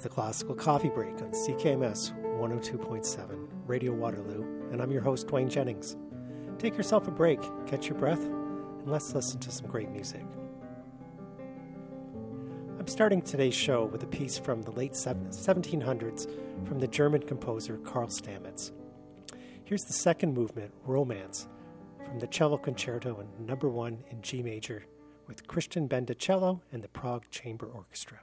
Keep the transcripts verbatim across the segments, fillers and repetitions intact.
the Classical Coffee Break on C K M S one oh two point seven, Radio Waterloo, and I'm your host, Dwayne Jennings. Take yourself a break, catch your breath, and let's listen to some great music. I'm starting today's show with a piece from the late seventeen hundreds from the German composer Karl Stamitz. Here's the second movement, Romance, from the Cello Concerto in number one in G major with Christian Benda cello and the Prague Chamber Orchestra.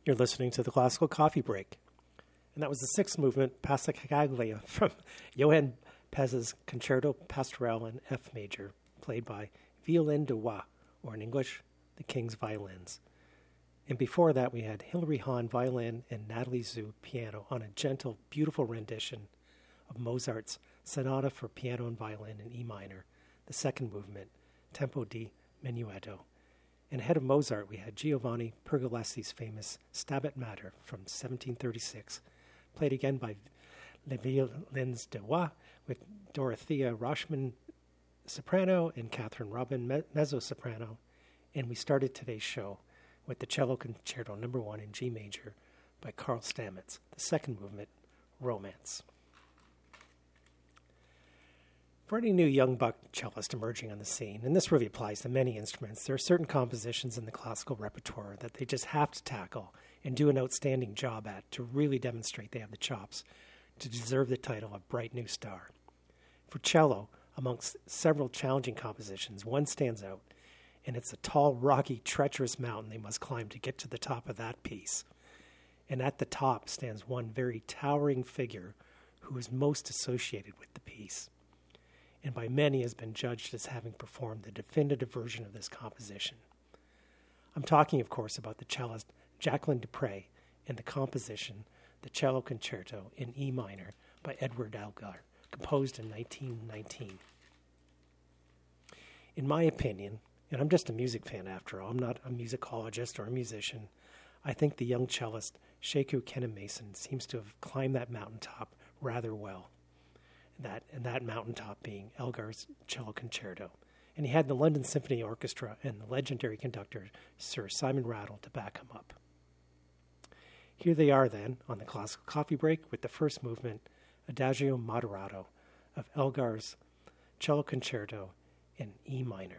You're listening to the Classical Coffee Break. And that was the sixth movement, Passacaglia, from Johann Pez's Concerto Pastoral in F major, played by Violin de Roi, or in English, the King's Violins. And before that, we had Hilary Hahn violin and Natalie Zhu piano on a gentle, beautiful rendition of Mozart's Sonata for Piano and Violin in E minor, the second movement, Tempo di Menuetto. And ahead of Mozart, we had Giovanni Pergolesi's famous Stabat Mater from seventeen thirty-six, played again by Les Violins de Roi, with Dorothea Rochman soprano and Catherine Robin me- mezzo-soprano. And we started today's show with the Cello Concerto Number One in G major by Karl Stamitz, the second movement, Romance. For any new young buck cellist emerging on the scene, and this really applies to many instruments, there are certain compositions in the classical repertoire that they just have to tackle and do an outstanding job at to really demonstrate they have the chops to deserve the title of Bright New Star. For cello, amongst several challenging compositions, one stands out, and it's a tall, rocky, treacherous mountain they must climb to get to the top of that piece. And at the top stands one very towering figure who is most associated with the piece, and by many has been judged as having performed the definitive version of this composition. I'm talking, of course, about the cellist Jacqueline Dupre and the composition, the Cello Concerto in E minor by Edward Elgar, composed in nineteen nineteen. In my opinion, and I'm just a music fan after all, I'm not a musicologist or a musician, I think the young cellist Sheku Kennan Mason seems to have climbed that mountaintop rather well. That and that mountaintop being Elgar's Cello Concerto. And he had the London Symphony Orchestra and the legendary conductor Sir Simon Rattle to back him up. Here they are then, on the Classical Coffee Break, with the first movement, Adagio Moderato, of Elgar's Cello Concerto in E minor.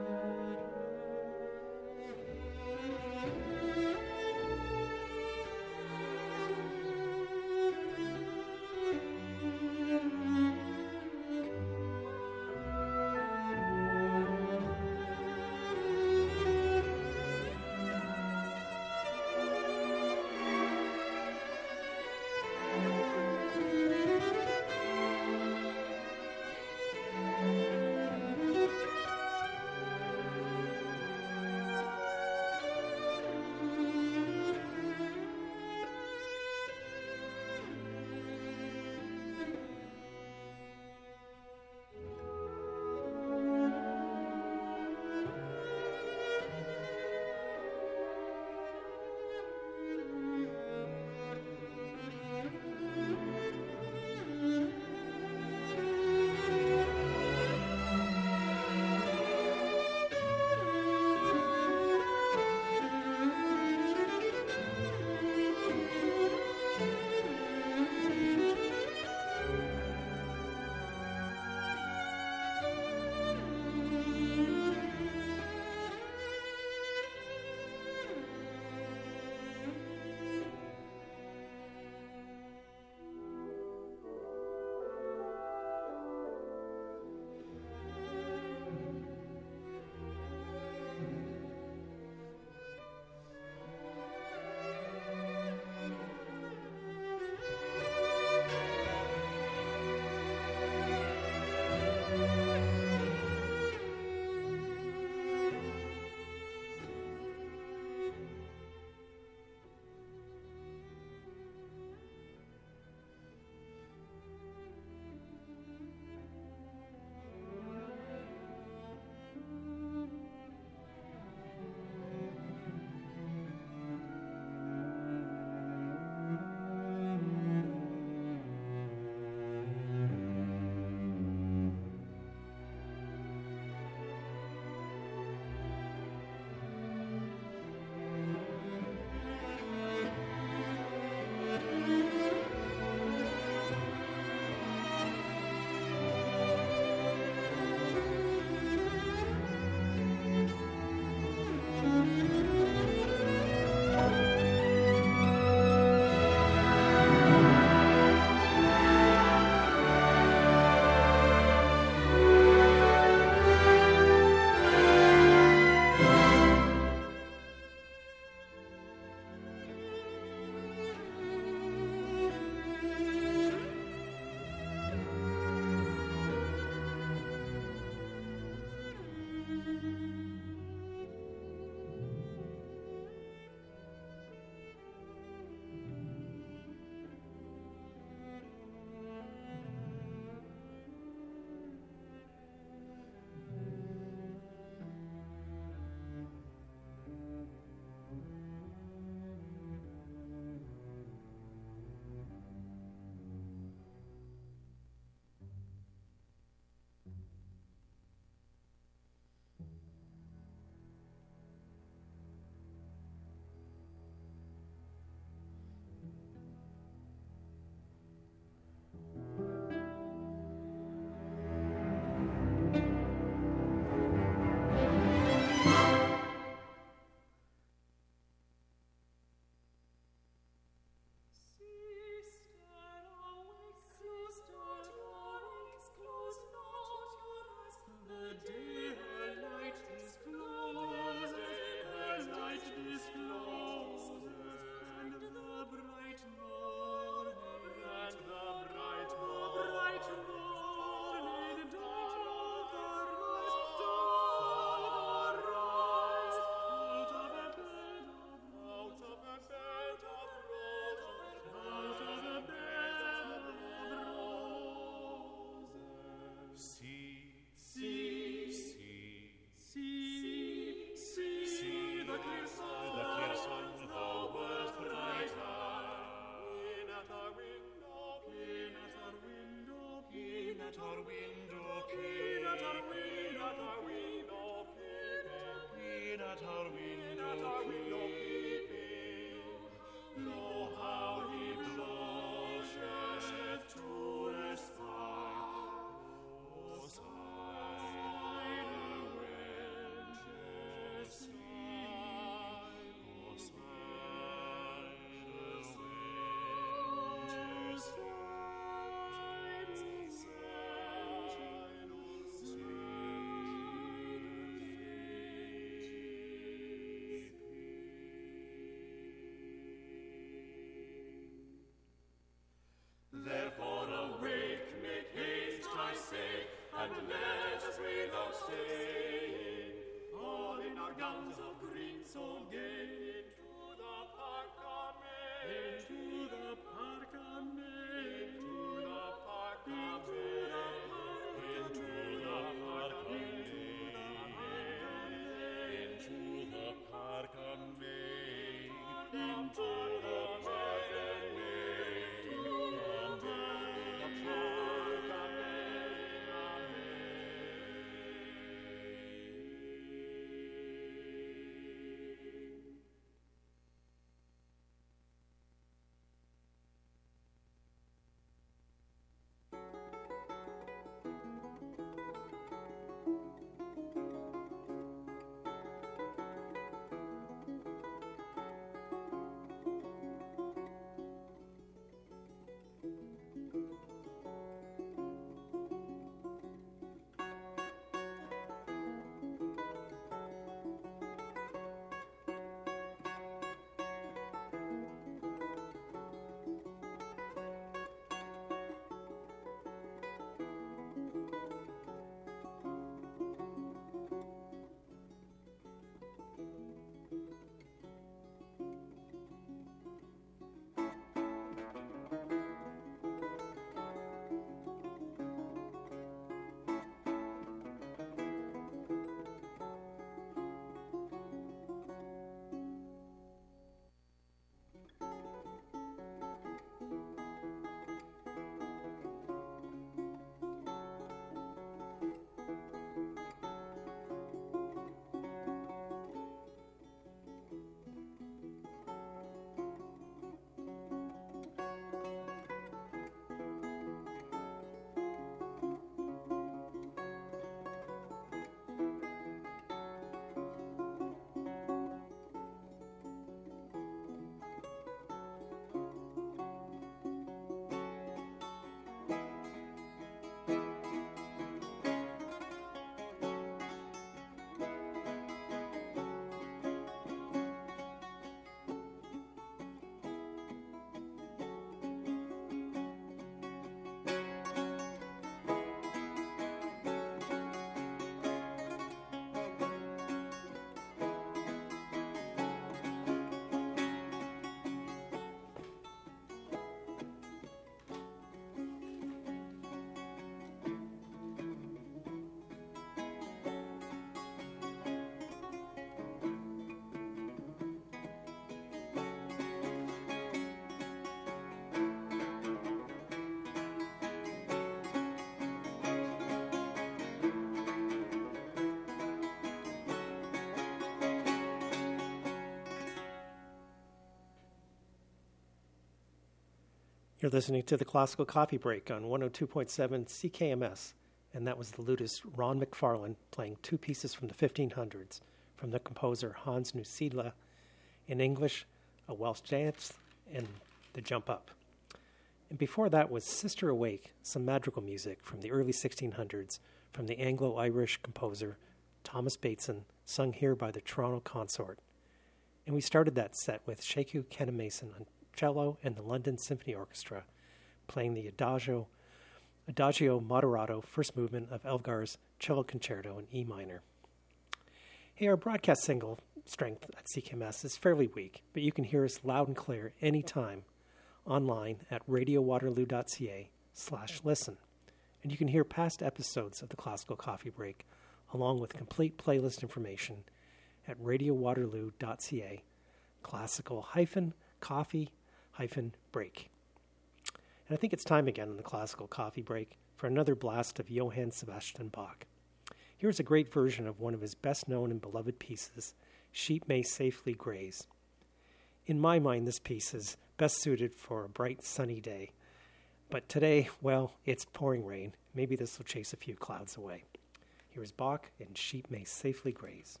You're listening to the Classical Coffee Break on one oh two point seven C K M S, and that was the lutist Ron McFarlane playing two pieces from the fifteen hundreds from the composer Hans Neusiedler, in English, A Welsh Dance, and The Jump Up. And before that was Sister Awake, some madrigal music from the early sixteen hundreds from the Anglo-Irish composer Thomas Bateson, sung here by the Toronto Consort. And we started that set with Sheku Kenna-Mason on cello and the London Symphony Orchestra, playing the Adagio, Adagio Moderato first movement of Elgar's Cello Concerto in E minor. Hey, our broadcast signal strength at C K M S is fairly weak, but you can hear us loud and clear anytime online at radiowaterloo.ca slash listen. And you can hear past episodes of the Classical Coffee Break, along with complete playlist information at radiowaterloo.ca classical hyphen coffee hyphen break. And I think it's time again on the Classical Coffee Break for another blast of Johann Sebastian Bach. Here's a great version of one of his best-known and beloved pieces, Sheep May Safely Graze. In my mind, this piece is best suited for a bright, sunny day. But today, well, it's pouring rain. Maybe this will chase a few clouds away. Here's Bach and Sheep May Safely Graze.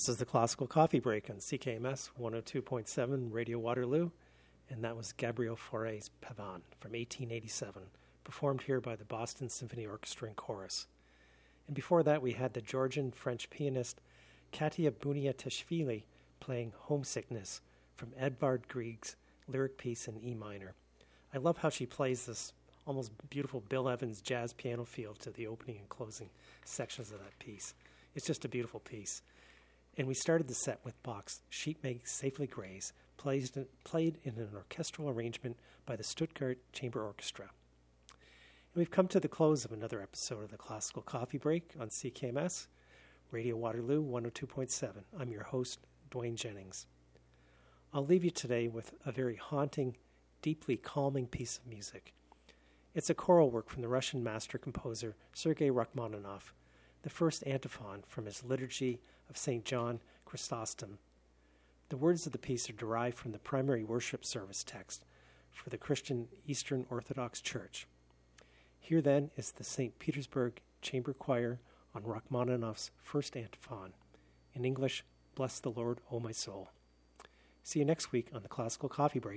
This is the Classical Coffee Break on C K M S one oh two point seven Radio Waterloo, and that was Gabriel Fauré's Pavane from eighteen eighty-seven, performed here by the Boston Symphony Orchestra and Chorus. And before that, we had the Georgian-French pianist Katia Buniatishvili playing Homesickness from Edvard Grieg's lyric piece in E minor. I love how she plays this almost beautiful Bill Evans jazz piano feel to the opening and closing sections of that piece. It's just a beautiful piece. And we started the set with Bach's Sheep May Safely Graze, played, played in an orchestral arrangement by the Stuttgart Chamber Orchestra. And we've come to the close of another episode of the Classical Coffee Break on C K M S, Radio Waterloo one oh two point seven. I'm your host, Dwayne Jennings. I'll leave you today with a very haunting, deeply calming piece of music. It's a choral work from the Russian master composer Sergei Rachmaninoff, the first antiphon from his Liturgy of Saint John Chrysostom. The words of the piece are derived from the primary worship service text for the Christian Eastern Orthodox Church. Here then is the Saint Petersburg Chamber Choir on Rachmaninoff's first antiphon. In English, Bless the Lord, O my soul. See you next week on the Classical Coffee Break.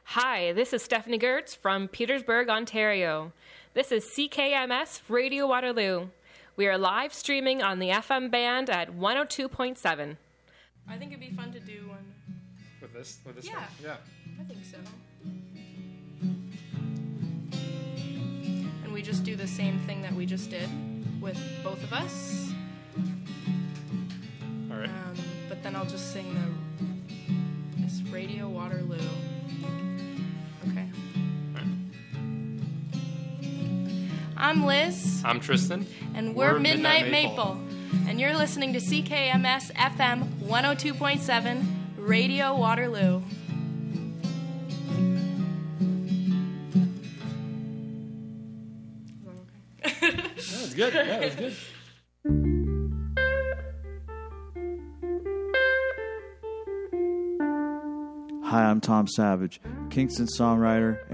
Hi, this is Stephanie Gertz from Petersburg, Ontario. This is C K M S Radio Waterloo. We are live streaming on the F M band at one oh two point seven. I think it'd be fun to do one. With this? With this Yeah. one? Yeah. I think so. And we just do the same thing that we just did with both of us. All right. Um, but then I'll just sing the it's Radio Waterloo. Okay. All right. I'm Liz. I'm Tristan. And we're, We're Midnight, Midnight Maple. Maple. And you're listening to C K M S F M one oh two point seven Radio Waterloo. That was good. That was good. Hi, I'm Tom Savage, Kingston songwriter